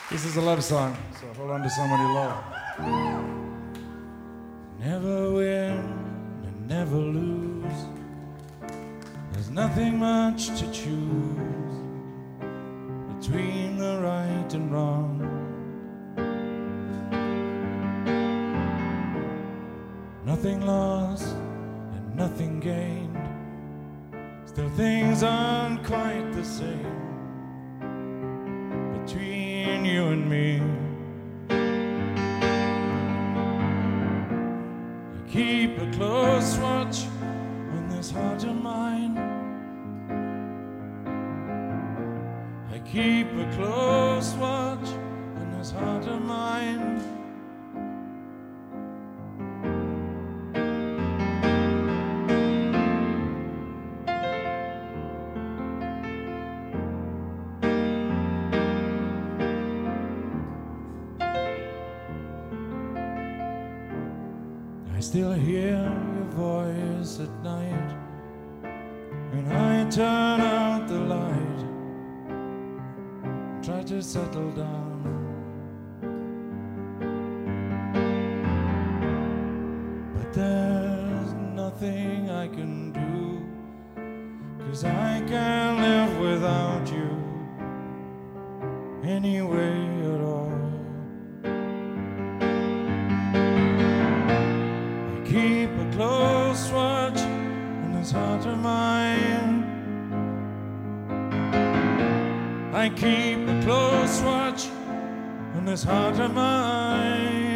This is a love song, so hold on to someone you love. Never win and never lose. There's nothing much to choose between the right and wrong. Nothing lost and nothing gained. Still things aren't quite the same between you and me. I keep a close watch on this heart of mine. I keep a close watch on this heart of mine. I still hear your voice at night when I turn out the light, try to settle down. But there's nothing I can do, 'cause I can't live without you anyway at all. Keep a close watch on this heart of mine. I keep a close watch on this heart of mine.